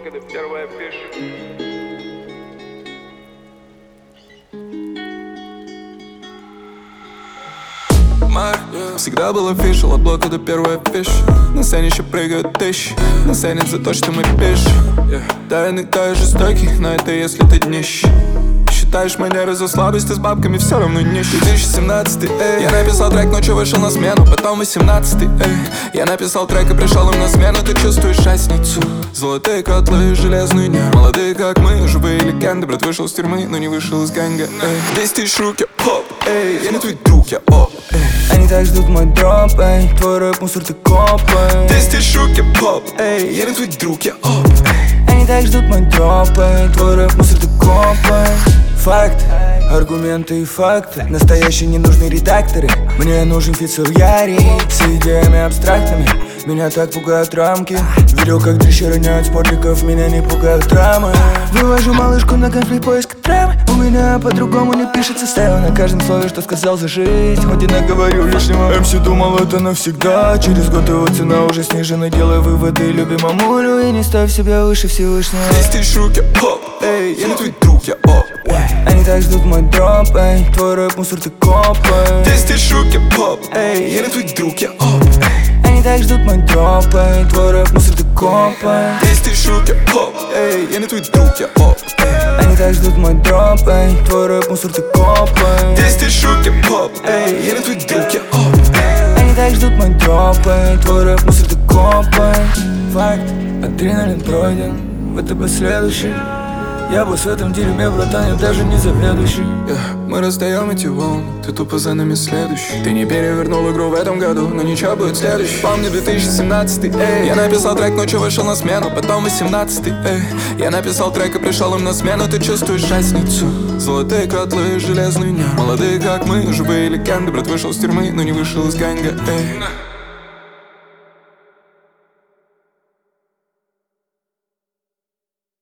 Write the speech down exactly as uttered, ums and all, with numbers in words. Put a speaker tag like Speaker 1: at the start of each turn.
Speaker 1: когда первая пишет.
Speaker 2: Всегда был офишал от блока до первой пиши. На сцене еще прыгают тысячи. Нас ценят за то, что мы пишем. Да, иногда я жестокий, но это если ты днищ. Считаешь манеры за слабость, ты с бабками все равно нищий. две тысячи семнадцатый, эй. Я написал трек, ночью вышел на смену. Потом восемнадцатый, эй. Я написал трек и пришел им на смену. Ты чувствуешь разницу? Золотые котлы, железные дни. Молодые как мы, живые легенды. Брат вышел из тюрьмы, но не вышел из гэнга, эй. Десять тысяч рук, я поп, эй. Я не твой друг, я оп, эй.
Speaker 3: Они так ждут мой дроп, эй. Твой рэп, мусор, ты коп, эй.
Speaker 2: Десять тысяч рук, я поп, эй. Я не твой друг, я оп, эй.
Speaker 3: Они так ждут мой дроп, эй. Твой рэп, мусор, ты коп, эй. Факты, аргументы и факты. Настоящие ненужные редакторы. Мне нужен фит с Ярик, с идеями абстрактными. Меня так пугают рамки. Видел, как дрищи роняют спортиков. Меня не пугают драмы. Вывожу малышку на конфликт, поиск драмы. У меня по-другому не пишется. Ставил на каждом слове, что сказал за жизнь. Хоть и наговорю лишнего. эм си думал, это навсегда. Через год его цена уже снижена. Делай выводы, люби мамулю. И не ставь себя выше Всевышнего.
Speaker 2: Десять тысяч рук, я поп, эй. Я не твой друг, я оп, эй.
Speaker 3: Они так ждут мой дроп, эй. Твой рэп, мусор, ты коп, эй.
Speaker 2: Десять тысяч рук, я поп, эй. Я не твой друг, я оп, эй.
Speaker 3: Они так ждут мой дроп, эй. Твой рэп, мусор, ты коп, эй.
Speaker 2: Десять тысяч рук, я поп, эй. Я не твой друг, я оп, эй.
Speaker 3: Они так ждут мой дроп, эй. Твой рэп, мусор, ты коп, эй.
Speaker 2: Десять тысяч рук, я поп, эй. Я не твой друг, я оп, эй.
Speaker 3: Они так ждут мой дроп, эй. Твой рэп, мусор, ты коп, эй. Факт, адреналин пройден. В ВТБ следующий. Я босс в этом дерьме, братан, я даже не заведующий.
Speaker 2: yeah. Мы раздаем эти волны, ты тупо за нами следующий. Ты не перевернул игру в этом году, но ничего будет следующий. Помню две тысячи семнадцатый, эй. Я написал трек, ночью вышел на смену. Потом восемнадцатый, эй. Я написал трек и пришел им на смену. Ты чувствуешь разницу? Золотые котлы, железные дни. Молодые как мы, живые легенды. Брат вышел из тюрьмы, но не вышел из гэнга, эй.